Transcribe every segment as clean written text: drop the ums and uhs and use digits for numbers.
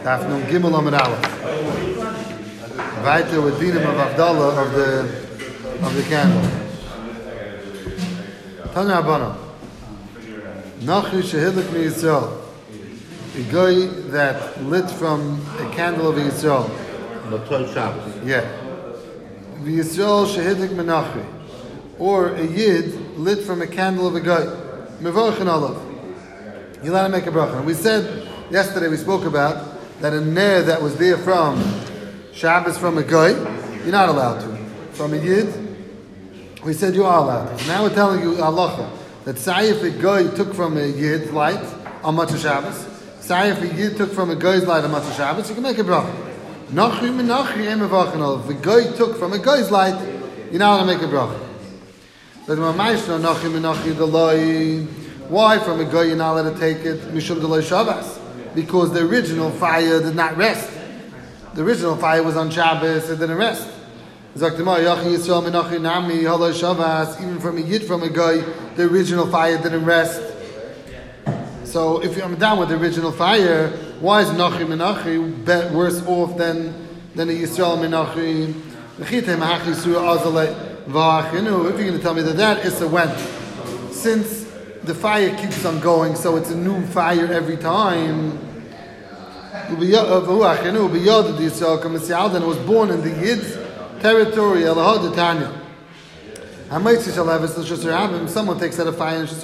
Nun Gimel Amid Aleph. Weiter with Dinim of Avdallah of the candle. Tanya Abana. Nachri Shehidlik Mi Yisrael. A guy that lit from a candle of Yisrael. Yeah. The Yisrael Shehidlik Menachri. Or a Yid lit from a candle of a guy. Mevarch and Olav. You let him make a bracha. We said yesterday, we spoke about that a ner that was there from Shabbos from a guy, you're not allowed to. From a Yid, we said you are allowed to. Now we're telling you halacha that say if a guy took from a Yid's light on Matzah Shabbos, say if a Yid took from a guy's light on Matzah Shabbos, you can make a bracha. Nachri menachri em mevarch and Olav. If a guy took from a guy's light, you're not allowed to make a bracha. Why from a guy you're not allowed to take it? Mishum delay Shabbos. Because the original fire did not rest. The original fire was on Shabbos, it didn't rest. Even from a Yid from a guy, the original fire didn't rest. So if I'm down with the original fire, why is Nachi Menachi worse off than a Yisrael Menachi? If you're going to tell me that is a went, since the fire keeps on going, so it's a new fire every time. Then it was born in the Yid's territory. Someone takes out a fire and says,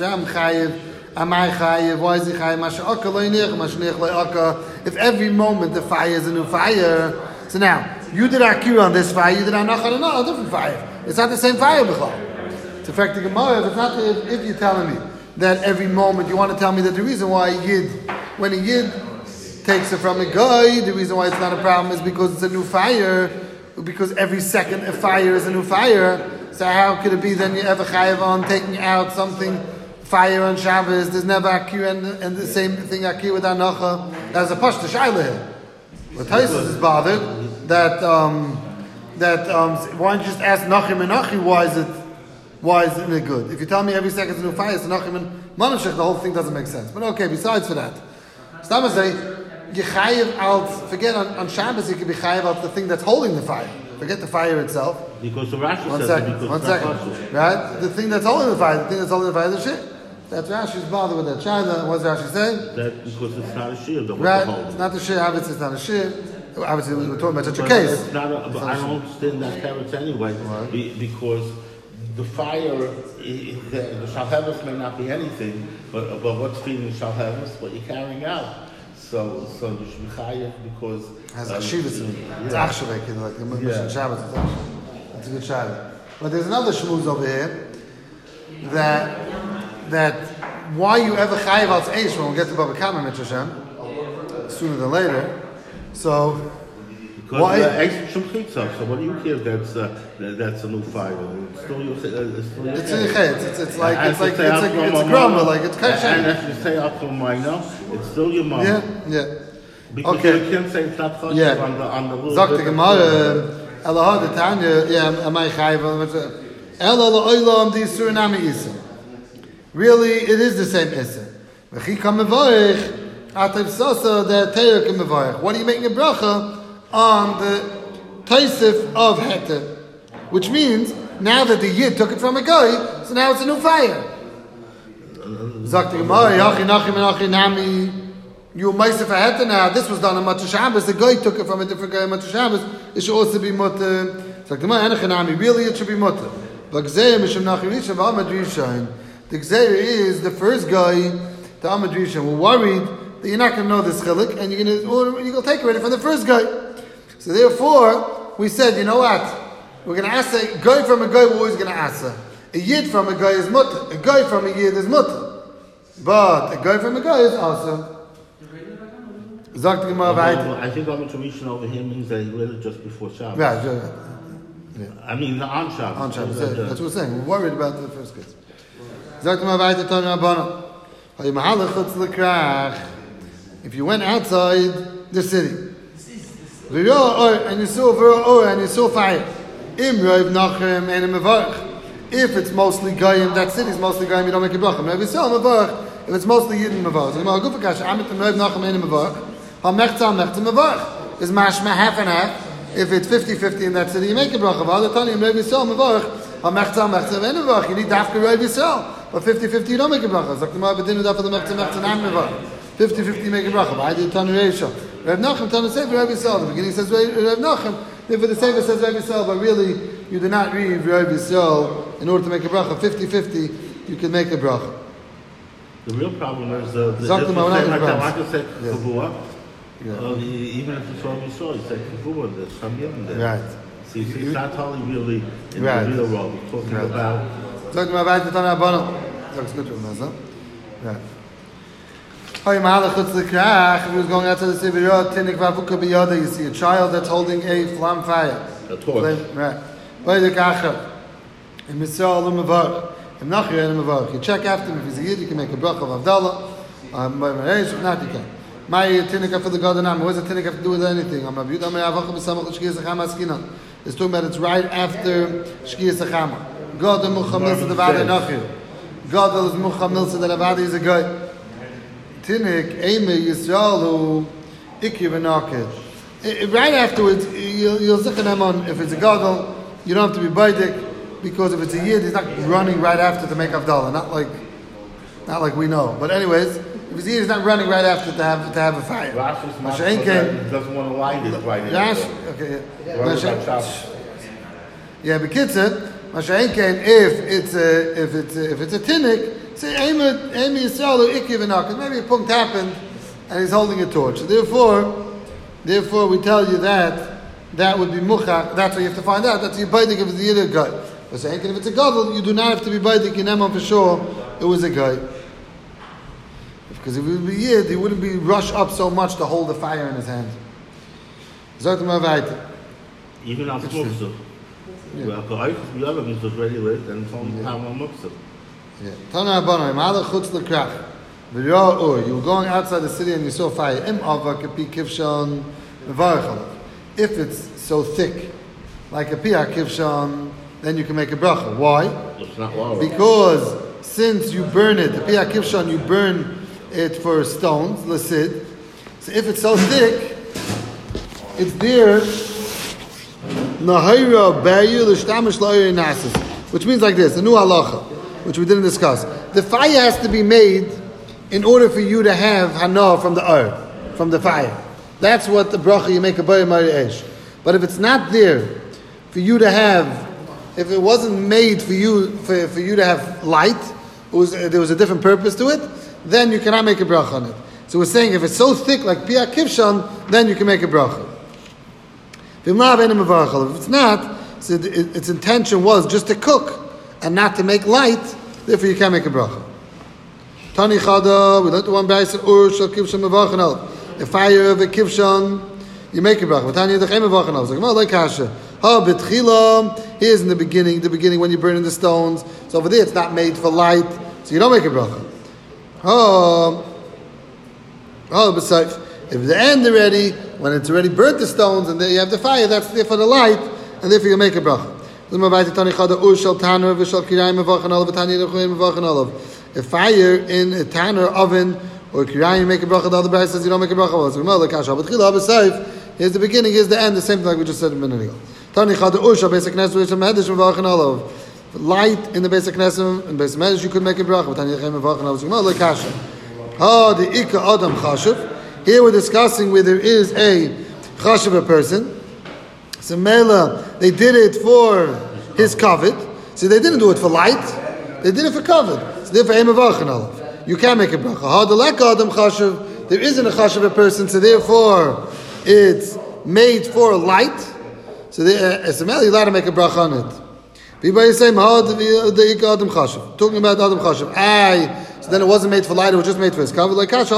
why is he chayiv? If every moment the fire is a new fire, so now you did akira on this fire, you did anachar on a different fire. It's not the same fire, b'chol. It's affecting Gemara. If you're telling me that every moment you want to tell me that the reason why when a Yid takes it from a guy, the reason why it's not a problem is because it's a new fire, because every second a fire is a new fire. So how could it be then you ever chayav on taking out something fire on Shabbos? There's never akir and the same thing akir with anacha. That's a pashta shayla here. But Taisus is bothered that why don't you just ask Nachim and Nachi why isn't it good? If you tell me every second is a new fire, it's Nachim and Manashech, the whole thing doesn't make sense. But okay, besides for that, Stama say you chayiv out. Forget on Shabbos you can be chayiv out the thing that's holding the fire. Forget the fire itself. Because the Rashi one says second, right? The thing that's holding the fire, is the shit. That's Rashi's bothered with that. China, what's Rashi saying? That because it's not a shir. Right, it's not the shir. Obviously, it's not a shir. Obviously, we're talking about such a case. It's not I don't understand that carrots anyway, because the fire, the shalhevis may not be anything, but what's feeding the shalhevis? What you're carrying out. So you should be chayav because has a shivas in it. It's achshavek, like the Mishnah Shabbos. It's a good shabbos. But there's another shmuz over here that why you ever chayav al tzeish when we get to Baba Kama Mitzvah sooner than later. So because why? So what do you care? That's a new fire. It's still it's like it's a grumble, like it's kasher. And if you say out from minor, it's still your mom. Yeah. Because okay. You can't say it's not chashiv on the rule. Zok the Gemara, Elah the Tanya, am I chayiv? Elah la'olam di isur nami isa. Really, it is the same isa. V'chi kam mevarich, atav sosa the teir kam mevarich. What are you making a bracha on the taisif of heter? Which means, now that the Yid took it from a guy, so now it's a new fire. Zok the Gemara, yachi nachim nachi nami. You meisef a heter now. This was done on Matzah Shabbos. The guy took it from a different guy on Matzah Shabbos. It should also be mutter. Zok the Gemara, enech nami. Really, it should be mutter. But gzeir mishum nachim rishon v'amad rishon. The gzeir is the first guy, the amad rishon. We're worried that you're not going to know this chilik, and you're going to take credit from the first guy. So therefore, we said, you know what? We're going to ask a guy from a guy. We're always going to ask a Yid from a guy is mutter. A guy from a Yid is mutter. But a guy from a guy is also. I think Amad Rishon over here means that he lit it just before Shabbos. Yeah. I mean, on Shabbos. On Shabbos. That's what we're saying. We're worried about the first case. If you went outside the city, and you saw fire, if it's mostly Goyim, that city is mostly Goyim, you don't make a bracha. If it's mostly Yidden Mavarch. Is mashma half and half. If it's 50-50 in that city, you make a bracha. You need dafka Rav Yisrael. But 50-50 you don't make a bracha. 50-50 you make a bracha. Why did Tanu Reisha? Rav Nachum Tanu Sefer Rav Yisrael. The beginning says Rav Nachum. Therefore the Sefer says Rav Yisrael. But really, you do not read Rav Yisrael in order to make a bracha. 50-50 you can make a bracha. The real problem is even if it's Rav Yisrael, it's like Kavua, there's some given there. Right. So it's not totally really in the real world. We're talking about... Talking about the Tana Abana. That's good to know, right. If he was going out to the Sibirot, Tinik Vavuka Biyada, you see a child that's holding a flam fire. A torch. Right. In Misal Lumavar. In Nachir and Lumavar. You check after him. If he's a Yid, you can make a bracha of Avdallah. If not, you can. My Tinika for the God and what does the Tinika have to do with anything? It's talking about it's right after Shkiyas Achama. God and Muhammad is the Vada Nachir. God is Muhammad so that Avada is a guy. Tinik, Eime, Yisraelu, Ikki V'Nakir. Right afterwards, you'll zichen him on, if it's a Gadol, you don't have to be Baidik, because if it's a Yid, he's not running right after to make Avdallah, not like we know. But anyways, if it's a Yid, he's not running right after to have a fire. Rashi doesn't want to light it right now. Okay, yeah, but Kitzur, Masha'enkein, if it's a Tinik, say, Amy Yisrael, Ikki V'Nakir. Maybe a punkt happened, and he's holding a torch. So therefore, we tell you that would be muchach. That's what you have to find out. That's your baidik if it's the other guy. But saying if it's a gadol, you do not have to be baidik in Emon for sure. It was a guy. Because if it would be yid, he wouldn't be rushed up so much to hold the fire in his hand. Even after muksa. Well, the other means was ready lit, and it's only time on muksa. Yeah. Tana Abanai, Ma'ala Chutz L'Krach. You were going outside the city and you saw fire. If it's so thick, like a piyah kivshan, then you can make a bracha. Why? It's not water. Because since you burn it, the piyah kivshan, you burn it for stones, lasid. So if it's so thick, it's there. Which means like this, the new halacha, which we didn't discuss. The fire has to be made in order for you to have hana from the earth, from the fire. That's what the bracha you make a bayim esh. But if it's not there for you to have, if it wasn't made for you to have light, there was a different purpose to it, then you cannot make a bracha on it. So we're saying if it's so thick like piyah kivshan, then you can make a bracha. If it's not, so its intention was just to cook and not to make light, therefore you can't make a bracha. Tani Chada, we learned the one by Ur Shal Kivshan Mevachan El. The fire of a Kivshan, you make a bracha. Tani Yedachem Mevachan El. It's like Kasha. Ha B'tchila, here's in the beginning when you burn in the stones. So over there it's not made for light, so you don't make a bracha. Ha B'sayf. If the end already, when it's already burnt the stones and then you have the fire, that's there for the light, and therefore you make a bracha. A fire in a tanner oven or kirayim make a bracha. The other bride says you don't make a bracha. Here's the beginning, here's the end. The same thing like we just said a minute ago. Light in the basic knesset and basic medrash you could make a bracha. Here we're discussing where there is a chashuv a person. So Mela, they did it for his kavod. So they didn't do it for light. They did it for kavod. So therefore, you can't make a bracha. There isn't a chashuv a person, so therefore it's made for light. So as a Mela, you're allowed to make a bracha on it. People say, talking about Adam chashuv. So then it wasn't made for light, it was just made for his kavod. Like Kasha,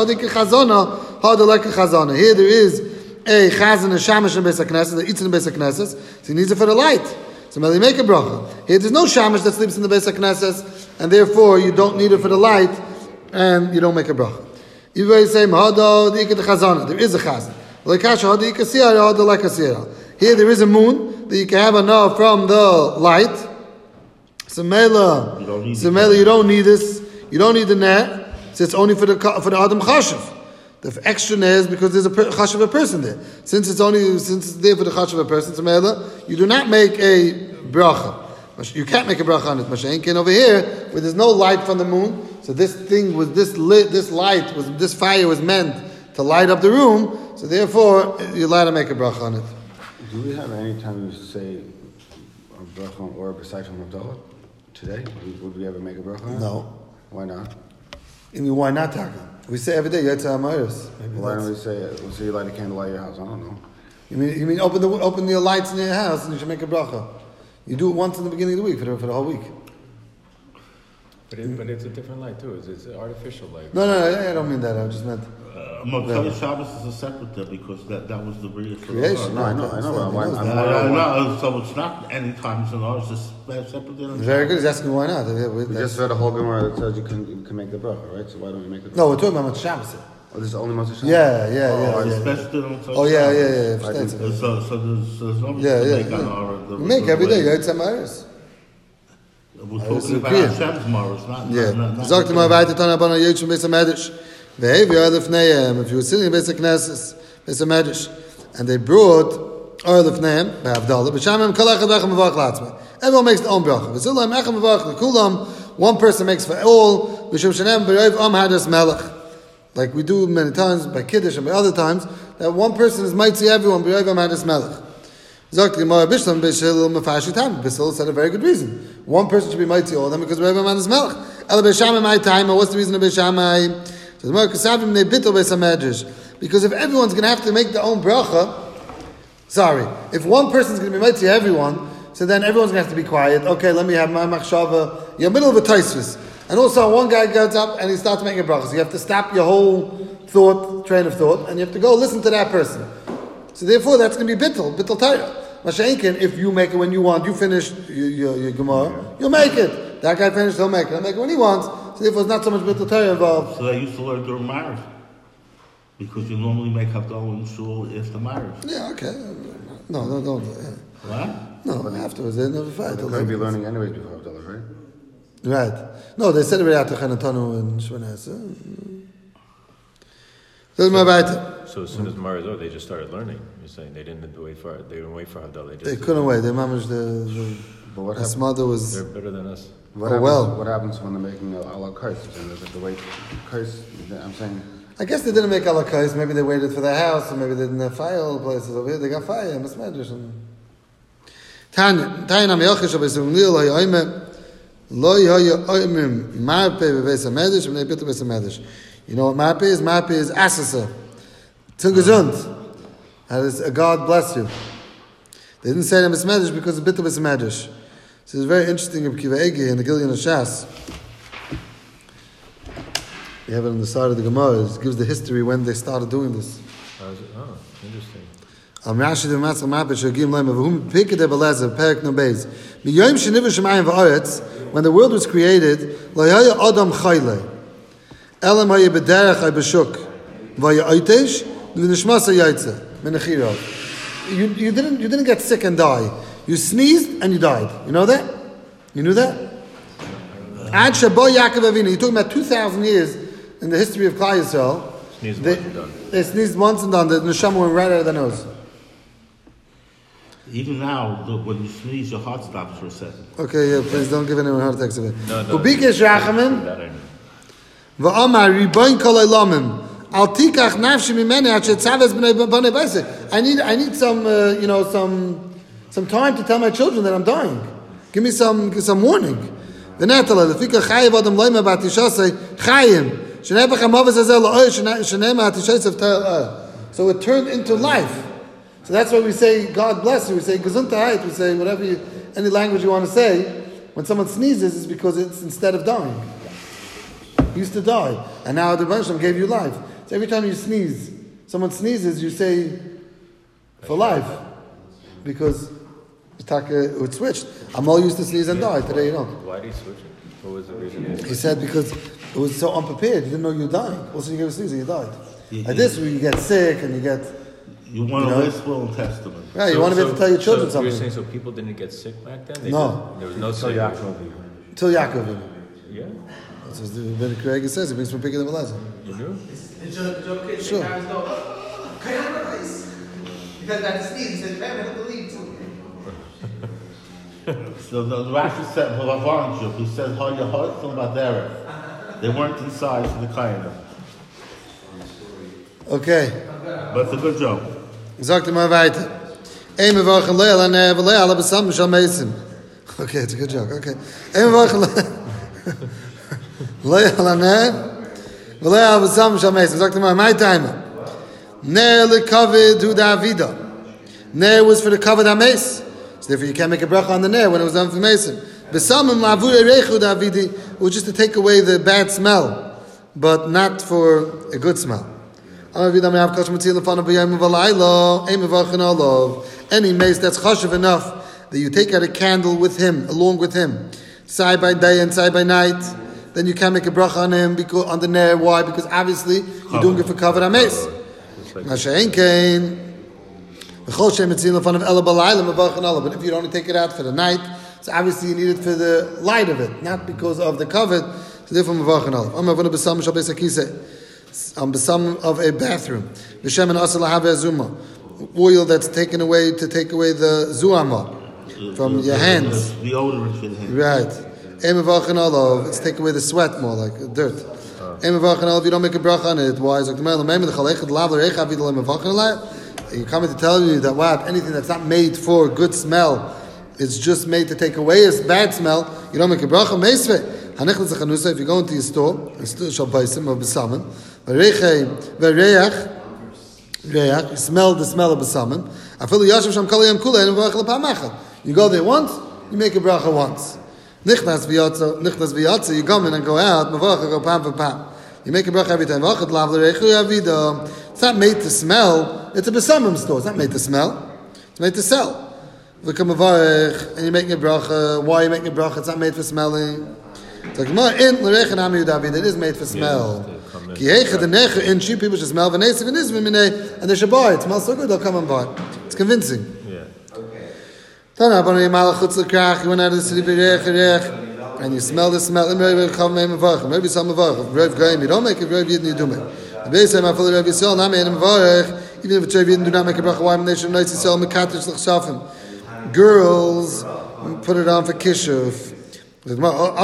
here there is a chazan, a shamash in Beis HaKnesses, that eats in the Beis HaKnesses, so he needs it for the light. So may they make a bracha. Here there's no shamash that sleeps in the Beis HaKnesses, and therefore you don't need it for the light, and you don't make a bracha. You say, there is a chazan. Here there is a moon, that you can have enough from the light. So Mela, you don't need this. You don't need the net, so it's only for the Adam Chashuv. The extra ner is because there's a chashuv person there. Since it's there for the chashuv person, you do not make a bracha. You can't make a bracha on it. Mashenkin over here, where there's no light from the moon, so this fire was meant to light up the room. So therefore, you're allowed to make a bracha on it. Do we have any time to say a bracha or a besides from Havdalah today? Would we ever make a bracha on it? No. Why not? I mean, why not, Taka? We say every day, Yetzer HaMayos. Why don't we say, you light a candle at your house? I don't know. You mean open your lights in your house and you should make a bracha. You do it once in the beginning of the week for the whole week. But it's a different light too. It's an artificial light. No, I don't mean that. I just meant... Motzei Shabbos is a separate there because that was the bria for creation. the I know. So it's not any times in ours. It's separate there. Very good. He's asking why not. We just read a whole Gemara that says you can make the bracha, right? So why don't you make the bracha? No, we're talking about Shabbos. Oh, this is only Motzei Shabbos? Yeah. Yeah. So there's no reason to make on our... We make every day. Yetzer HaMayos. We're talking about Hashem's Maros, not... Sagt mal weiter, dann aber noch jetzt schon ein bisschen medisch. If you were sitting in Beis HaKnesses, Beis HaMedrash, and they brought oil of Nehem, B'Havdalah, B'Shamim Kalach Avachem Avach Latzma. Everyone makes their own bracha. V'Zilam Echem Avach L'Kulam, one person makes for all, B'Shem Shenem B'Yoiv Am Hadas Melech. Like we do many times, by Kiddush and by other times, that one person is mighty everyone, B'Yoiv Am Hadas Melech. Zok Gemara Bishlam B'Shil Mefashi Tam. Bishil said a very good reason. One person should be mighty all of them because B'Yoiv Am Hadas Melech. Ela B'Shamim Ai Time, what's the reason of B'Shamai? Because if everyone's going to have to make their own bracha, if one person's going to be mighty to everyone, so then everyone's going to have to be quiet. Okay, let me have my machshava. You're in the middle of a taisvis. And also one guy gets up and he starts making a bracha. So you have to stop your whole train of thought, and you have to go listen to that person. So therefore that's going to be bittul Torah. Masha'inkin, if you make it when you want, you finish your Gemara, you'll make it. That guy finished, he'll make it. He'll make it when he wants. So therefore, it's not so much bittul Torah involved. So they used to learn during marriage, because you normally make Havdalah in shul after marriage. Yeah, okay. No, don't. What? No, afterwards they never fight. They're going to be learning anyways before Havdalah, right? Right. No, they said it right after Chanatanu and Shvaneh. So as soon as Mar is over, they just started learning. You're saying they didn't wait for Havdalah. They couldn't wait. They managed his mother was... They're better than us. What happens when they're making a la carte? The wait curse, I'm saying... I guess they didn't make a la carte. Maybe they waited for their house, or maybe they didn't have fire places over here. They got fire in Masmedrash. Tanya Me'ochish Abesim Lil Ha'yoyme Lo Ha'yoymim Marpe Be'Beis HaMedrash V'nei Bitu Beis HaMedrash. You know what Marpe is? Marpe is Asasa. Till gesund. God bless you. They didn't say it in Masmedrash because it's Bitu Beis HaMedrash. This is very interesting of Kiva Egi in the Gilyon Shas. You have it on the side of the Gemara. It gives the history when they started doing this. Oh, interesting. Rashi the Matzah Mapet Shagim Lema V'hum Pikadei Belezer Perek No Beis Miyom Shenivu Shemayim V'Aretz, when the world was created, Lo Haya Adam Chayle Elam Haya B'Derech Hay B'Shuk V'Haya Oitesh V'Nishmas Hayaytze Menachiro. You didn't get sick and die. You sneezed and you died. You know that? You knew that? Ad Shabo Yaakov Avinu. You're talking about 2,000 years in the history of Klal Yisrael. They sneezed once and done. The neshama went right out of their nose. Even now, when you sneeze, your heart stops for a second. Okay, yeah, please don't give anyone heart attacks of it. No. Ubikesh Rachamin V'Amar Riboin Kol Olamim Al Tikach Nafshi Mimeni Ad Shetzavez B'nei Beis. I need some time to tell my children that I'm dying. Give me some warning. V'netala Lefika Chayiv Adam Loima B'Atishasei Chayim Shenei B'Chamav Azazel La'oy Shenei B'Atishasei V'Tayel. So it turned into life. So that's why we say, God bless you. We say, Gesundheit. We say, any language you want to say. When someone sneezes, it's because it's instead of dying. You used to die. And now the Rebbe gave you life. So every time you sneeze, someone sneezes, you say, for life. Because it switched. Amal used to sneeze and die. Today you don't. Why did he switch it? What was the reason? He said because it was so unprepared. You didn't know you were dying. Also, you gave a sneeze and you died. Like this, where you get sick and you get... You want to list Will and Testament. Yeah, you want to be able to tell your children something. You're saying so people didn't get sick back then? No. There was no Till sick. Yaakov. Till Yaakov. Yeah? That's what the Rebbeinu Craig says. He brings from Picking the Belazar. You knew? Sure. Because that's sneeze. He said, "Man, I don't believe too." So the Rashi said, he said, how your heart from Badera. They weren't inside for the Kaina. Okay. But it's a good joke. Sagt mal weiter. Ein Wochen Leil an Leil alle besam schon meisen. Okay, it's a good joke. Okay. Ein Wochen Leil an Leil besam schon meisen. Sagt mal my time. Ne le covered to Davida. Ne was for the covered ames. So therefore you can't make a bracha on the ne when it was done for Mason. Besamim lavure rechu Davidi, which is to take away the bad smell, but not for a good smell. Any mace that's chashuv enough that you take out a candle with him, along with him, side by day and side by night, then you can't make a bracha on him because on the ner. Why? Because obviously you're doing it for covered ames. But if you only take it out for the night, so obviously you need it for the light of it, not because of the covered. So therefore, besam of a bathroom, oil that's taken away to take away the zuama from your hands. The odorant for the hands. Right. It's take away the sweat more like dirt. If you don't make a bracha on it, why is it? You're coming to tell you that anything that's not made for good smell, it's just made to take away a bad smell. You don't make a bracha. If you go into your store, you smell the smell of besamim. You go there once, you make a bracha once. Nichnas v'yatza, you come in and go out, go pam for pam. You make a bracha every time. It's not made to smell. It's a besamim store. It's not made to smell. It's made to sell. And you're making a bracha. Why are you making a bracha? It's not made for smelling. It's like it is made for smell. In sheep people should smell and they should buy it. It smells so good, they'll come and buy it. It's convincing. Yeah. You went out of the city and you smell the smell. Maybe some of you don't make it, you do it. The base time I follow Rav Yisrael, even if it's Rav Yisrael, do not make a bracha. Why? They should nice to sell mekatish l'chshafim. Girls put it on for kishuf. But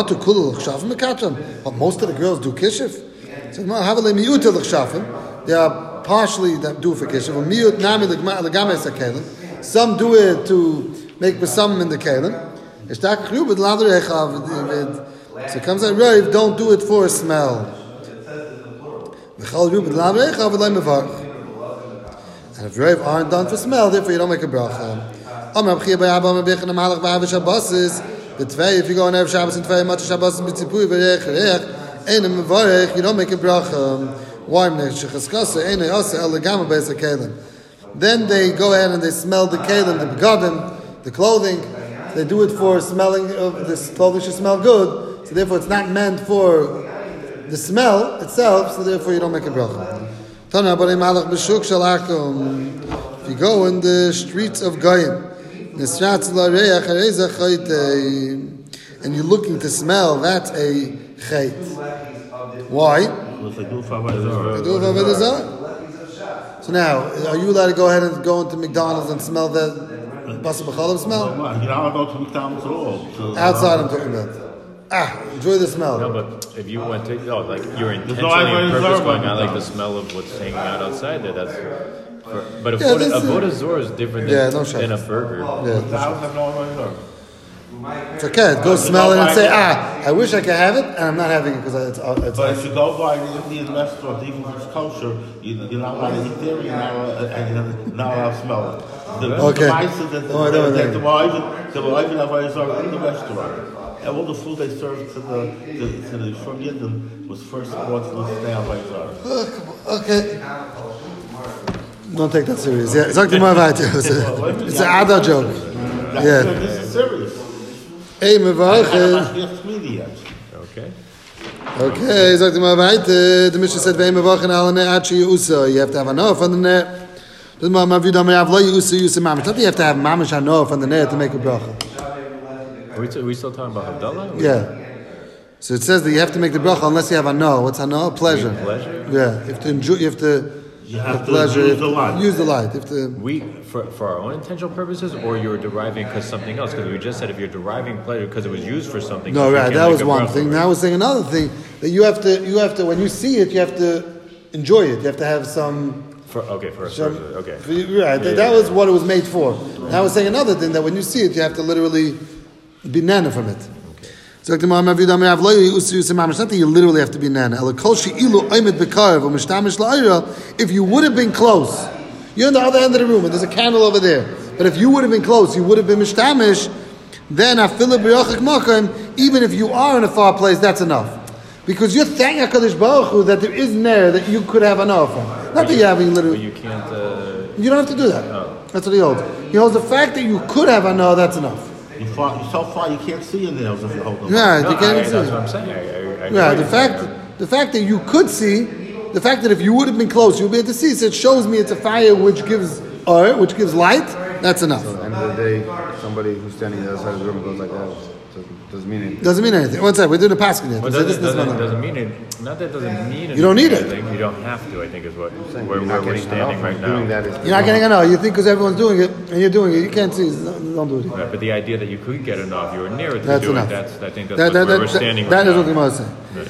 most of the girls do kishuf. They are partially that do for kishuf. Some do it to make besamim in the kelim. So it comes out Rav, don't do it for a smell. And if Rav aren't done for smell, therefore you don't make a bracha. If you go on Erev Shabbos and Tvei Matzah Shabbos and B'tzipui v'reich reich, Einem mevarech, you don't make a bracha. Why? Then they go ahead and they smell the kelim, the begadim, the clothing. They do it for smelling of this clothing should smell good. So therefore, it's not meant for the smell itself. So therefore, you don't make a bracha. If you go in the streets of Goyim, and you're looking to smell, that's a chait. Why? So now, are you allowed to go ahead and go into McDonald's and smell that basar b'cholim smell? You're not allowed to go to McDonald's at all. So outside, I'm talking about. Enjoy the smell. No, but if you went to, like you're intentionally on purpose going out, like the smell of what's hanging out outside there, that's... But a Avodah Zorah is different than a burger. It's okay. Go smell it and say, I wish I could have it, and I'm not having it because it's but if you go by the Indian restaurant, even if it's kosher, you're not allowed to eat there, and you're not allowed to smell it. Okay. The wife and Avodah Zorah in the restaurant. And all the food they served to the from Yidden was first brought to the Avodah Zorah. Okay. Don't take that serious. Yeah, it's like the Marvite. It's an adult joke. Yeah. This is serious. Hey, Mevach. Okay. Okay, it's like the Marvite. The Mishnah said, "Vei Mevach and Alane Achi Usa." You have to have enough on the net. Doesn't matter if you don't have lo Usa mamish. Not that you have to have mamish enough on the net to make a bracha. Are we still talking about Havdalah? Yeah. So it says that you have to make the bracha unless you have hana. What's hana? Pleasure. Pleasure? Yeah. You have to enjoy. You have to use the light. Use the light. For our own intentional purposes, or you're deriving because something else? Because we just said if you're deriving pleasure because it was used for something. No, right. That was one thing. Now we're saying another thing that you have to when you see it, you have to enjoy it. You have to have some. That was what it was made for. Now we're saying another thing that when you see it, you have to literally be nana from it. So not that you literally have to be nana. If you would have been close, you're on the other end of the room and there's a candle over there. But if you would have been close, you would have been mishtamish, then even if you are in a far place, that's enough. Because you're thanking HaKadosh Baruch Hu that there is nair that you could have enough from. Not that you're having literally. But you can't. You don't have to do that. No. That's what he holds. He holds the fact that you could have enough, that's enough. You're so far you can't see your nails if you hold them. Yeah, you can't even see. That's what I'm saying. The fact that you could see, the fact that if you would have been close, you would be able to see. So it shows me it's a fire which gives light. That's enough. So at the end of the day, somebody who's standing on the other side of the room goes like that. Doesn't mean anything. Doesn't mean anything. One second, we're doing a passing yet. Doesn't mean it. Not that it doesn't mean anything. You don't need it. You don't have to. I think is what where we're standing right now. You're not getting enough. You think because everyone's doing it and you're doing it, you can't see. Don't do it. Right, but the idea that you could get enough, you were nearer to that's doing enough. That's I think that's where we're standing right now. That is what the Gemara is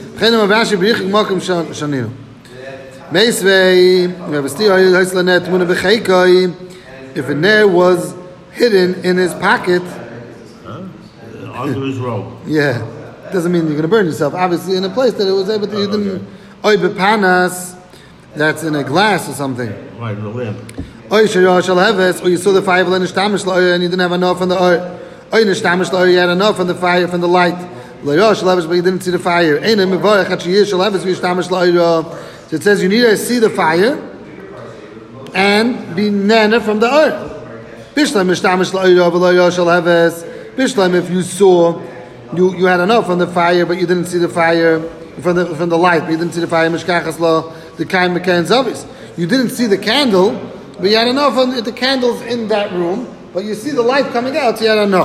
saying. If a nair was hidden in his pocket. Under his robe. Yeah. Doesn't mean you're going to burn yourself. Obviously, in a place that it was able to, you didn't. Oy bepanas, that's in a glass or something. Right, in the lamp. Oy shayah shal heves, or you saw the fire and you didn't have enough from the oil. Oy nishtamish la'oy, you had enough from the fire, from the light. Loyah shal heves, but you didn't see the fire. Eina mevarech ha'chiyah shal heves, v'yishtamish la'oy. So it says you need to see the fire and be nana from the oil. Bishlam mishtamish la'oy, v'loyah shal heves. Bishlam, if you saw, you had enough from the fire, but you didn't see the fire from the light. But you didn't see the fire. Mishkachas lo the kain mekain zavis. You didn't see the candle, but you had enough on the candles in that room. But you see the light coming out, so you had enough.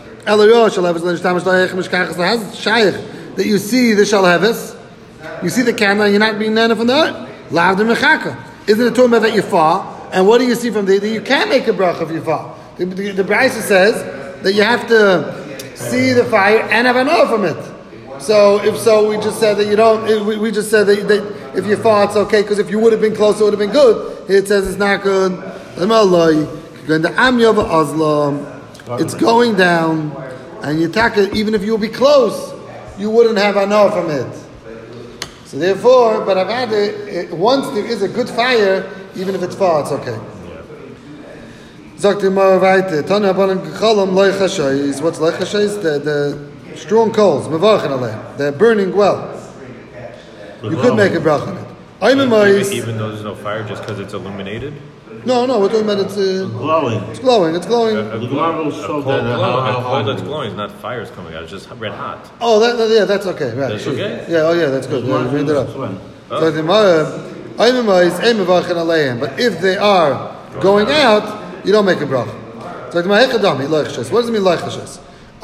That you see the shalheves, you see the candle, and you're not being nana from the earth. Lav de mechaka. Isn't it talking about that you far? And what do you see from there? That you can't make a bracha if you far. The Brisa says that you have to see the fire and have enough from it. So if so, we just said that you don't. We just said that if you fall, it's okay because if you would have been close, it would have been good. It says it's not good. It's going down, and you take it. Even if you would be close, you wouldn't have enough from it. So therefore, but I've had it once there is a good fire, even if it's far, it's okay. Sagt ihr mal weiter. Tanya Balan Cholam Loy Chashayis. What's Loy Chashayis? The strong coals. Mevarchen Aleh. They're burning well. You could make a bracha on it. Even though there's no fire, just because it's illuminated? No, we're talking about it's glowing. It's glowing. The Gemara will show that how that's glowing. It's not fire's coming out. It's just red hot. Oh, that's okay. Right. That's okay? Yeah, that's good. Yeah, read it up. So the but if they are going out, you don't make a bracha. So what does it mean loichashes?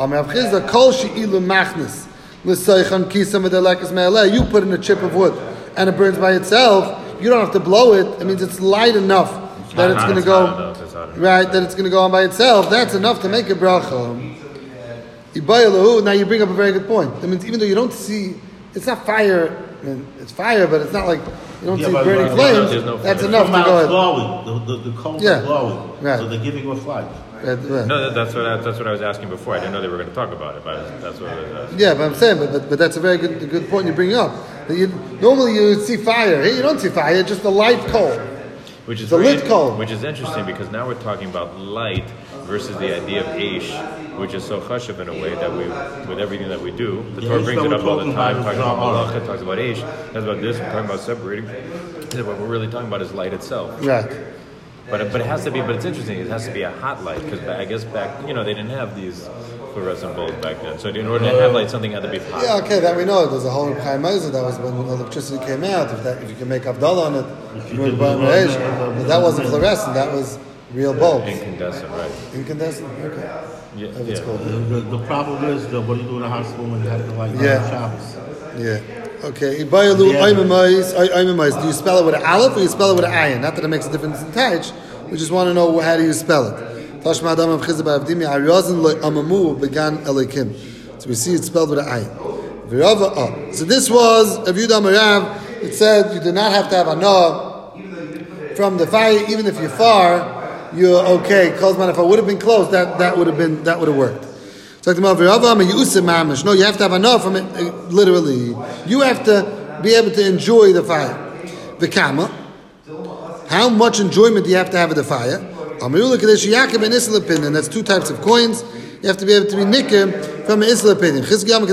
You put in a chip of wood and it burns by itself. You don't have to blow it. It means it's light enough that it's going to go right. That it's going to go on by itself. That's enough to make a bracha. Now you bring up a very good point. That means even though you don't see, it's not fire. I mean, it's fire, but it's not like you don't see burning flames. That's enough to go ahead. The coals are glowing, right. So they're giving off light. Right. No, that's what I was asking before. I didn't know they were going to talk about it, but that's what I was asking. Yeah, but I'm saying, but that's a very good point you bring up. Normally you see fire. Here you don't see fire, just the light coal. Which is the lit coal. Which is interesting because now we're talking about light versus the idea of eish, which is so chashuv in a way that we, with everything that we do, the Torah brings it up all the time, talking about malacha, talks about eish, talks about this, we're talking about separating. What we're really talking about is light itself. Right. But it has to be. But it's interesting. It has to be a hot light because I guess back, they didn't have these fluorescent bulbs back then. So in order to have light, something had to be hot. Yeah, okay, that we know. There's a whole Chaim Moshe, that was when electricity came out. If you can make Havdalah on it, but that wasn't fluorescent. That was Real bulbs. Incandescent, right? Incandescent? Okay. Yeah. Whatever it's called. The problem is that what do you do in the hospital when you have to like Yeah. Shabbos? Yeah. Okay. Ibayalu oimemais. Do you spell it with an aleph or you spell it with an ayin? Not that it makes a difference in Taich. We just want to know how do you spell it. Tashma adam of chizah ba'avdimi aryazin amamu began elikim. So we see it's spelled with an ayin. So this was Rav Yehuda Amarav. It said you do not have to have a no from the fire, even if you're far. You're okay. If I would have been close, that would have worked. So no, you have to have enough from it. Literally, you have to be able to enjoy the fire. The kama. How much enjoyment do you have to have of the fire? And that's two types of coins. You have to be able to be nicker from an Isla opinion.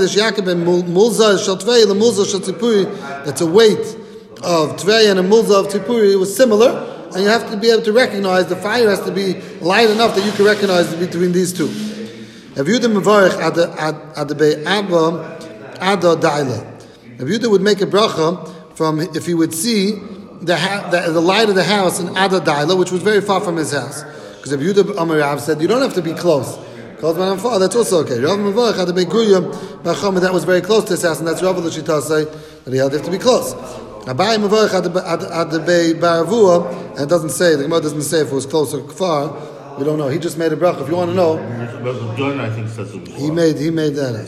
That's a weight of tvei and a mulza of tipuri. It was similar, and you have to be able to recognize the fire has to be light enough that you can recognize between these two. Rav Yehuda mevarich ad bei Abba Ada Daila. Rav Yehuda would make a bracha from if he would see the light of the house in Ada Daila, which was very far from his house. Because Rav Yehuda Amarav said you don't have to be close. That's also okay. Rav mevarich ad bei Guya that was very close to his house, and that's Rav L'Shita say that he had to be close. Abai mevarich ad bei Baravua, and it doesn't say. The Gemara doesn't say if it was close or far. We don't know. He just made a bracha. If you want to know, Jordan, I think, says it he made that.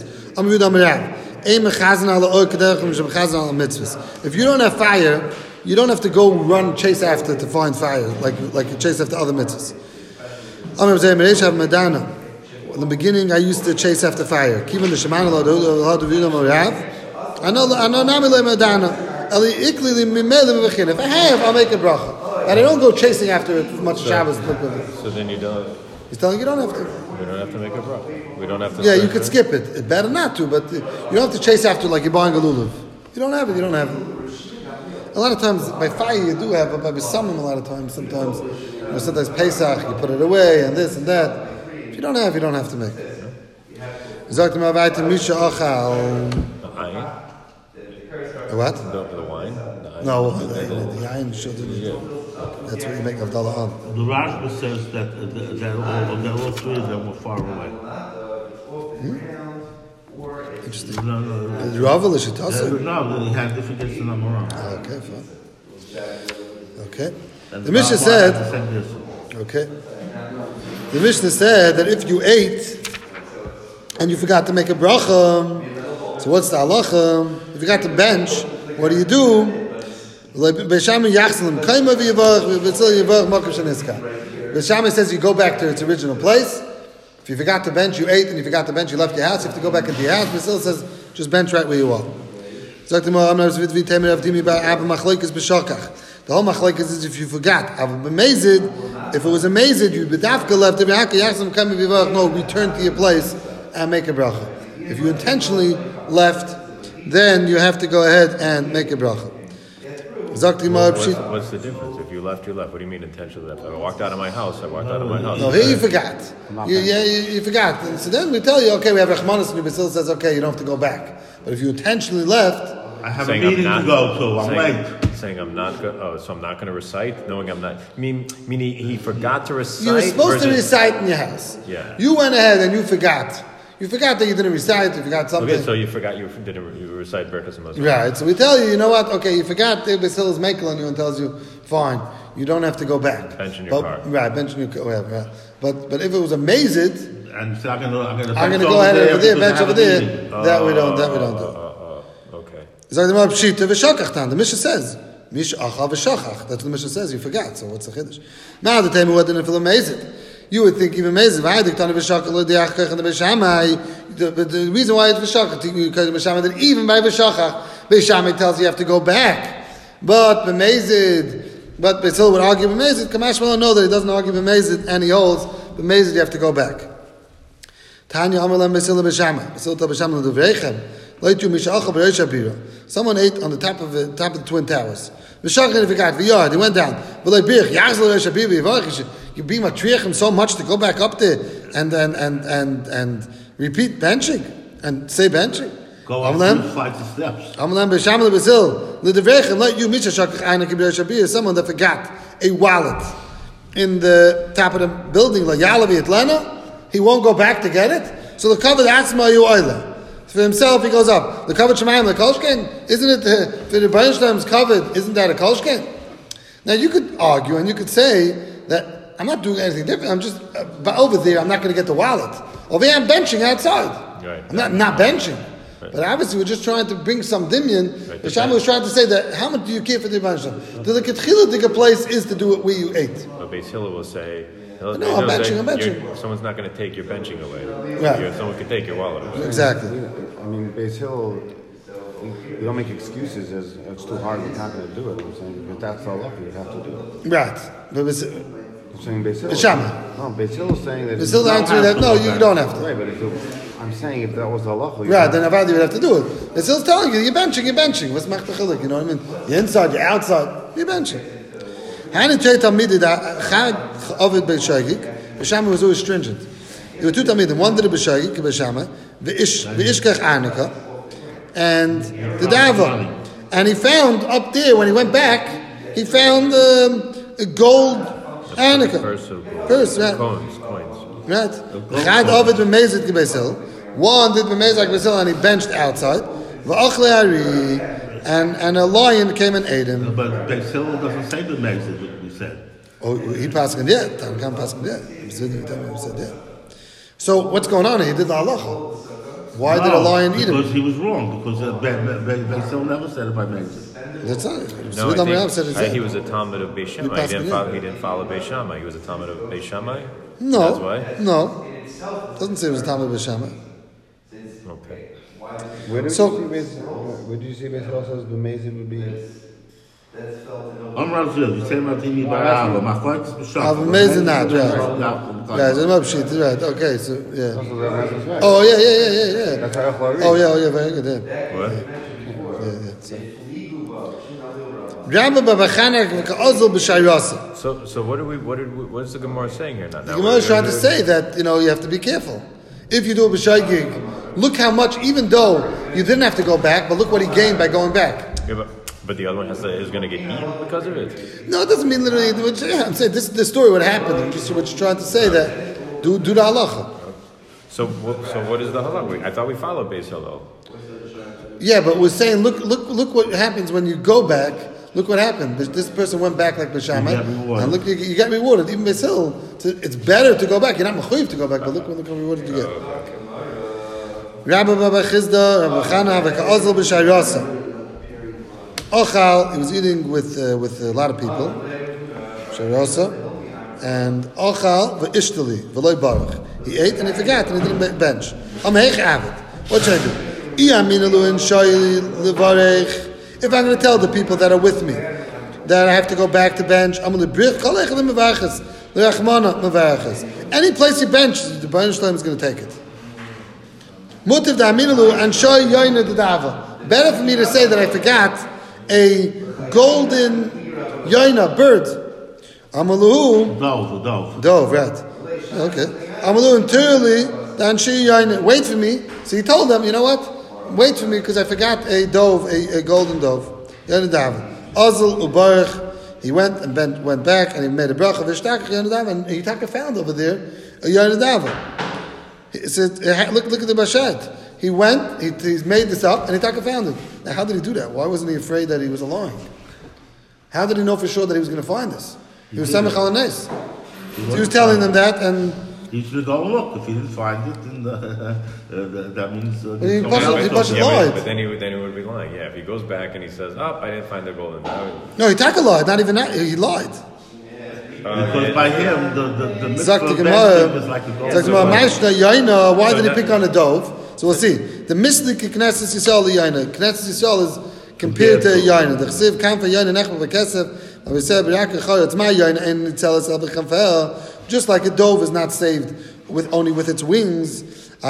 If you don't have fire, you don't have to go run chase after to find fire like you chase after other mitzvahs. In the beginning, I used to chase after fire. If I have, I'll make a bracha. And I don't go chasing after it as much Shabbos. So then you don't. He's telling you don't have to. We don't have to make a bracha. We don't have to. Yeah, you could skip it. It's better not to, but you don't have to chase after like you're buying a lulav. You don't have it. A lot of times by fire you do have, but by samim a lot of times, sometimes Pesach you put it away and this and that. If you don't have to make it. What? The wine? No, the yain shouldn't. That's what you make Avdallah on. The Rashba says that all three of them were far away. Interesting. No. Rava l'shitasa? No, he had different gets the number wrong. Okay, fine. Okay. And The Mishnah said. this. Okay. The Mishnah said that if you ate and you forgot to make a bracha, so what's the halacha? If you got to bench, what do you do? Beishamai says you go back to its original place. If you forgot to bench, you ate, and you forgot to bench, you left your house, you have to go back into your house. Beisil says just bench right where you are. The whole machlokes is if you forgot. If it was a mazid, you'd be dafka left. No, return to your place and make a bracha. If you intentionally left, then you have to go ahead and make a bracha. What's the difference? If you left, you left. What do you mean intentionally left? I walked out of my house. No, here you forgot. You forgot. And so then we tell you, okay, we have Rachmanis, and Basil says, okay, you don't have to go back. But if you intentionally left, I have a meeting to go to. I'm late. Saying I'm not going. Oh, so I'm not going to recite, knowing I'm not. Meaning he forgot to recite. You were supposed to recite in your house. Yeah. You went ahead and you forgot. You forgot that you didn't recite. You forgot something. Okay, so you forgot you recite Berkas Hamazon. Right. So we tell you, you know what? Okay, you forgot. Basil is making on you and tells you, fine, you don't have to go back. Bench in your car. Right. Bench in your car. Right. But if it was a mazid, and so I'm going to go ahead over there, bench over there. That we don't do. Okay. The Mishnah says, that's what the Mishnah says. You forgot. So what's the chiddush? Now the time what didn't feel amazing. You would think even amazing. The reason why it's v'shachach because that even by v'shachach, Beishamai tells you have to go back. But Beisil would argue b'mezid. Kamash will know that he doesn't argue b'mezid, and he holds b'mezid you have to go back. Tanya Amalam Beisil Beishamai. Beisil to Beishamai l'duvreichem. Someone ate on the top of the Twin Towers. He went down. You be matriachim so much to go back up there and repeat benching and say benching. Go up 2 flights of steps. Let you someone that forgot a wallet in the top of the building, La Yalavi Atlanta, he won't go back to get it. So the cover Atzma Yu Oila. For himself, he goes up. The covered Shemayim, the Kolshken, isn't it? For the Baruch Shalom's covered, isn't that a Kolshken? Now you could argue and you could say that I'm not doing anything different. I'm just over there. I'm not going to get the wallet. Over here, I'm benching outside. Right. I'm not benching. Right. But obviously, we're just trying to bring some dimyan. Right. The Shammai was trying to say that how much do you care for the benching? The Ketchila place is to do it where you ate. But Beis Hillel will say. No, I'm benching. Someone's not going to take your benching away. Right. Someone can take your wallet away. Exactly. I mean, Beis Hillel, you don't make excuses as it's too hard, we're not going to do it. I'm saying, if that's all up, you have to do it. Right. But I'm saying Beis Hillel. No, Beis Hillel is saying that. Beis Hillel answering that, no, you don't have to. Right, but I'm saying if that was the halacha. Right, then Avadi would have to do it. Beis Hillel's telling you, you're benching. What's machtachilik? You know what I mean? You're inside, you're outside, you're benching. Hani Trei Talmidim, Chag Ovid Beishagik. B'Shamai was always stringent. There were two Talmidim. One did a B'Shagik, B'Shamai, V'Ishkach Anika, and the Dava. And he found up there, when he went back, he found a gold Anika. Purse, right? Coins. Right. Chad Ovid B'Mezid K'Beis. One did B'Mezid K'Beis and he benched outside. V'Achle Ari, and a lion came and ate him. But Beis Hillel doesn't say B'Mezid, what we said. Oh, he passed it yet. Tanakam passed it yet. So what's going on here? He did the halacha. Why did a lion eat him? Because he was wrong. Because Beis Hillel never said it by Mezid. That's not it. No, I think he was a Talmud of Beis Shammai. He didn't follow Beis Shammai. He was a Talmud of Beis Shammai. No, that's why. No, doesn't say it was a Talmud of Beis Shammai. Okay. Where do you see Beis Hillel says the Mezid would be? Amrazil, you say Martini Barala, Machloik's B'Shach. Amazing that, right. Guys, I'm up shit, right. Okay, so, yeah. Oh, yeah. That's how Oh, yeah, very good, yeah. What? So what is the Gemara saying here now? The Gemara is trying to say that, you have to be careful. If you do a b'shaygig, look how much, even though you didn't have to go back, but look what he gained by going back. Yeah, but the other one is going to get eaten because of it. No, it doesn't mean literally. I'm saying this story would happen. I'm just trying to say that do the halacha. So what is the halacha? I thought we followed Beis Hillel. Yeah, but we're saying look what happens when you go back. Look what happened. This person went back like B'Shamai, and look, you got rewarded. Even Beis Hillel, it's better to go back. You're not mechuyev to go back, but look what rewarded you get. Rabbi Baba Chizda, Rabbi Chana, v'ka'ozl b'shayrasa. Ochal, he was eating with a lot of people, Shayrasa, and Ochal v'ishtali v'loy baruch. He ate and he forgot and he didn't bench. Amheich avid. What should I do? If I'm going to tell the people that are with me that I have to go back to bench, I'm going to brich any place you bench, the Baruch Shalom is going to take it. Mutiv da'aminalu and shoy yoyna d'dava. Better for me to say that I forgot a golden yoyna bird. Amalu. Dove, right. Okay. Amalu and Turli, dan shi yoyna. Wait for me. So he told them, you know what? Wait for me because I forgot a dove, a golden dove. Yoyna d'ava. Azul ubarich. He went and went back and he made a bracha v'shtakach yoyna d'ava. And he found over there a yoyna d'ava. He said, look at the Bashat. He went, he's made this up, and he found it. Now, how did he do that? Why wasn't he afraid that he was lying? How did he know for sure that he was going to find this? He was Samech al Nes. He was telling them that, and he should go look. If he didn't find it, then that means he lied. But then he would be lying. Yeah, if he goes back and he says, I didn't find the golden. No, he lied. Not even that. He lied. Because by him, the mitzvah is like the gold. Why did he pick on a dove? So we'll see. The mislik Knesset Yisrael Yaina. Knesset Yisrael is compared to Yaina. The Chesiv kam for Yaina nechma v'kesef. And we said, it's my Yaina and it tells us just like a dove is not saved only with its wings.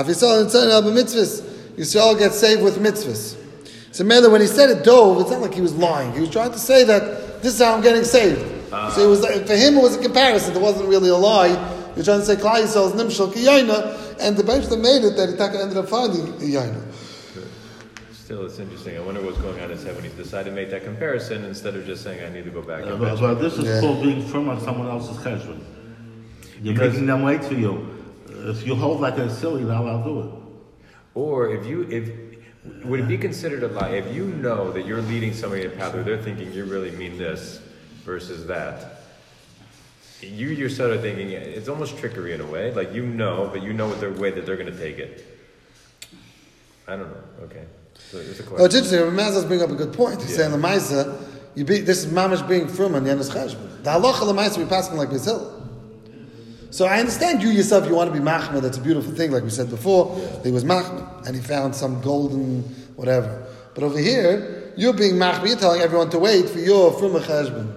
Yisrael gets saved with mitzvahs. So Mela, when he said a dove, it's not like he was lying. He was trying to say that this is how I'm getting saved. So it was for him. It was a comparison. It wasn't really a lie. You're trying to say Klal Yisrael's nimshal ki yaina, and the bench that made it that Itaka ended up finding yaina. Still, it's interesting. I wonder what's going on in his head when he's decided to make that comparison instead of just saying, I need to go back and bench. But this is called being firm on someone else's cheshbon. You're making them wait for you. If you hold like a silly, now I'll do it. Or if would it be considered a lie if you know that you're leading somebody a path where they're thinking you really mean this versus that? You yourself are thinking it's almost trickery in a way. Like you know, but you know what their way that they're going to take it. I don't know. Okay, so it's a question. Oh, it's interesting. Ramaz's bring up a good point. He's saying the Maisa, this is mamish being firm on Yenis Cheshbon. The halacha the Maisa we passing like Basil. So I understand you yourself. You want to be machmir. That's a beautiful thing, like we said before. He was machmir, and he found some golden whatever. But over here, you're being machmir. You're telling everyone to wait for your firm cheshbon.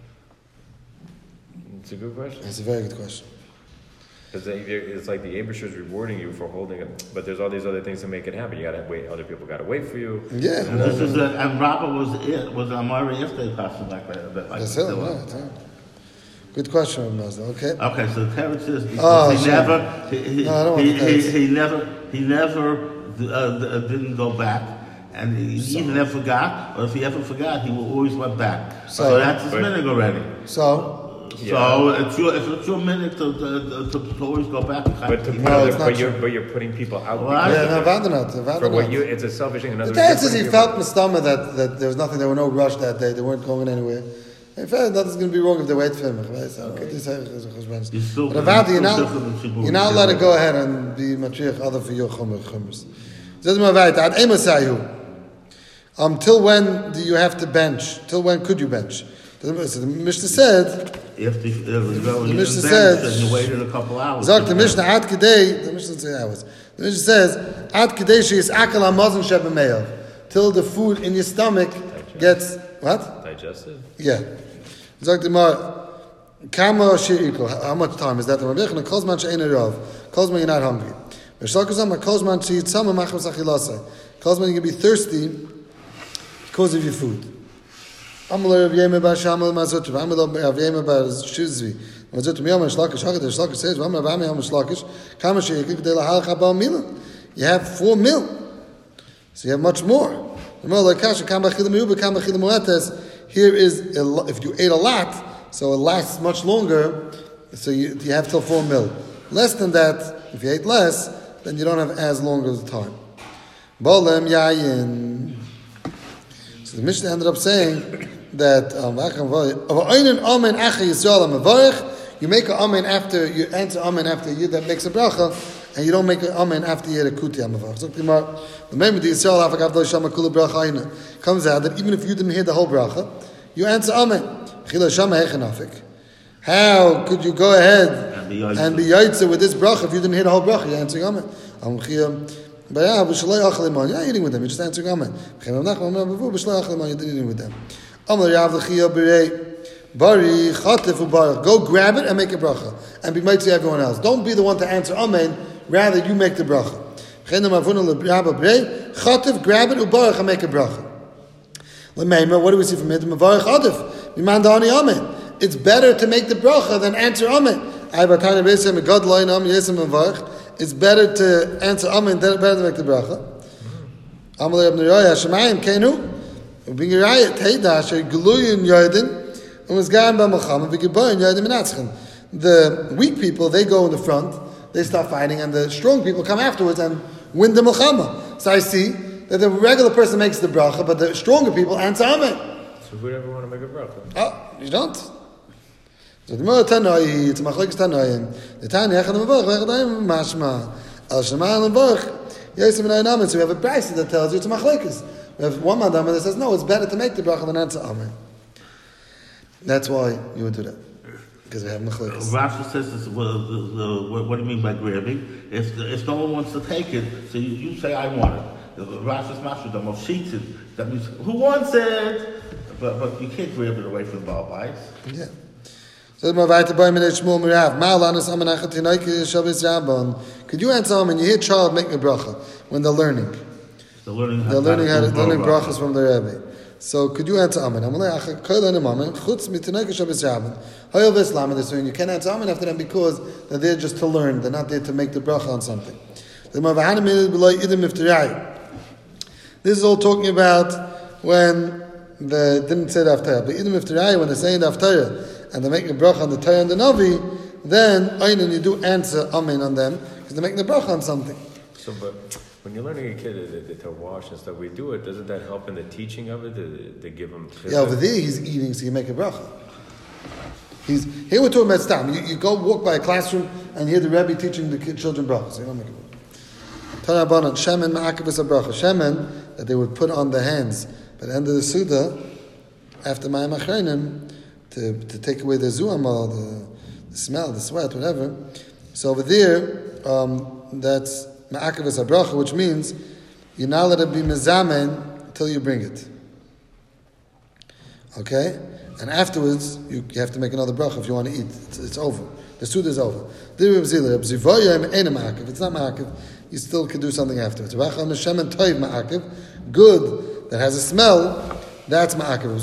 It's a good question. It's a very good question. Because it's like the Abisher is rewarding you for holding it, but there's all these other things to make it happen. You got to wait. Other people got to wait for you. Yeah. And this is and Rabba was Amari if they passed it like That's it. Right. Good question, Ramaz. Okay. Okay, so the Teretz says he never didn't go back. And he either never forgot, or if he ever forgot, he always went back. So that's his minute already. So it's your minute to always go back. But you're putting people out. It's a selfish thing. The Teretz says he felt mistama that there was nothing. There were no rush that day. They weren't going anywhere. In fact, nothing's going to be wrong if they wait for him. But Avadi, you're not allowed to go ahead and be matriach other for your chumers. Till when do you have to bench? Till when could you bench? So the Mishnah said. The Mishnah says you waited a couple hours. The Mishnah ad kedei. The Mishnah says hours. The Mishnah says ad kedei sheis akal hamazon shebemeyav. Till the food in your stomach gets what? Digested. Yeah. Sagt immer, kama she'ikol. How much time is that? The Rabbi Kozman she'ena rav. Kozman you're not hungry. Kozman she'itzama machmas achilasai. Kozman you can be thirsty because of your food. Amalei Rav Yema bar Shammai Mazut. Amalei Rav Yema bar Shizvi. Mazut miyam shlakish. Haggadah shlakish says, "V'amar v'amiyam shlakish. Kama she'ikol k'dei lahal chabal milim." You have 4 mil, so you have much more. Here is, if you ate a lot, so it lasts much longer, so you have till 4 mil. Less than that, if you ate less, then you don't have as long as time. Bolem yayin. So the Mishnah ended up saying that you make an amen after, you answer amen after you that makes a bracha, and you don't make an amen after you had a kuti amavach. So remember the Yisrael Hafakav Lo Shama Kula Bracha comes out that even if you didn't hear the whole bracha, you answer amen. How could you go ahead and be yaitzer with this bracha if you didn't hear the whole bracha? You're answering amen. You're eating with them. You're just answering amen. You're eating with them. Go grab it and make a bracha and be mighty to everyone else. Don't be the one to answer amen. Rather, you make the bracha. Grab it, ubarach, and make a bracha. What do we see from it? It's better to make the bracha than answer amen. It's better to answer amen than better to make the bracha. The weak people, they go in the front, they start fighting, and the strong people come afterwards and win the milchama. So I see that the regular person makes the bracha, but the stronger people answer amen. So who would ever want to make a bracha? Oh, you don't. So the Gemara Tanoi, it's machlokes Tanoim. The Tanya echad mevarach, echad mashma. Al shema al mevarach. Yosef and Ayin. So we have a brayso that tells you it's machlokes. We have one madama that says no, it's better to make the bracha than answer amen. That's why you would do that. Because we have machlokes. Rashi says this, what do you mean by grabbing? If no one wants to take it, so you say I want it. Rashi's master, the moshitin. That means who wants it? But you can't grab it away from the Baal Bais. Yeah. So could you answer them and you hear child make a bracha when they're learning? They're learning brachas from the Rebbe. So could you answer amen? You can't answer amen after them because they're there just to learn. They're not there to make the bracha on something. This is all talking about when they didn't say the Haftarah. But even if they're when they're saying the Haftarah and they're making a bracha on the Torah and the Navi, then Einan, you do answer Amen on them because they're making a bracha on something. So, but when you're learning a kid to wash and stuff, we do it. Doesn't that help in the teaching of it to give him? Yeah, over there he's eating, so you make a bracha. Here we're talking about stam. You go walk by a classroom and hear the Rebbe teaching the children bracha. So you don't make a bracha. Tanabanan shemen ma'akavus bracha. Shemen that they would put on the hands by the end of the Suda after Mayim Achreinim to take away the zuam or the smell, the sweat, whatever. So over there, that's ma'akavus bracha, which means you're not allowed to be mezamen until you bring it. Okay? And afterwards, you have to make another bracha if you want to eat. It's over. The Suda is over. If it's not ma'akiv, you still can do something afterwards. Good, that has a smell, that's ma'akiv.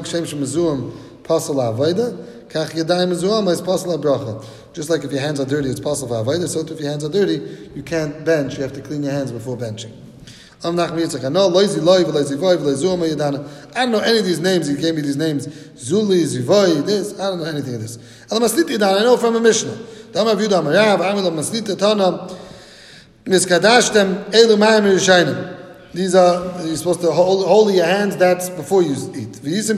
Just like if your hands are dirty, it's possible for avodah. So too, if your hands are dirty, you can't bench. You have to clean your hands before benching. I don't know any of these names. He gave me these names. Zuli, Zivoi, this. I don't know anything of this. I know from a Mishnah. These are, you're supposed to hold your hands, that's before you eat.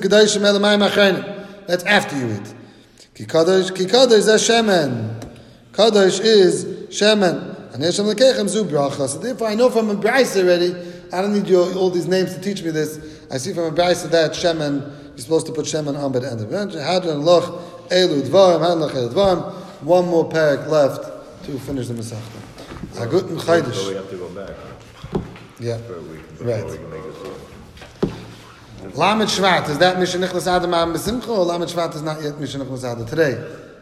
That's after you eat. Ki Kadosh is Shemen. Kadosh is Shemen. So therefore, I know from a Braisa already. I don't need all these names to teach me this. I see from a Braisa that Shemen, you're supposed to put Shemen on by the end of it. One more parak left to finish the Masechta. Aguten Chaydish. So we have to go back. Yeah, Right. Lamed Shvat, is that Mishnah Nichlas Adam B'Simcha, or Lamed Shvat is not yet Mishnah Nichlas Adam today?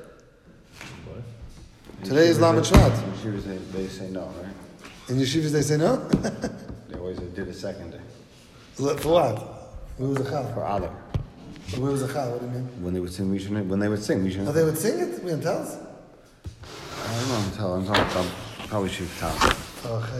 Today is Lamed Shvat. In yeshivas they say no, right? In yeshivas they say no? They always did a second day. For what? Where was the Chal? For Allah. Where was the Chal? What do you mean? When they would sing Mishnah, Oh, they would sing it? We can tell us? I don't know, I'm telling, probably should tell. Okay.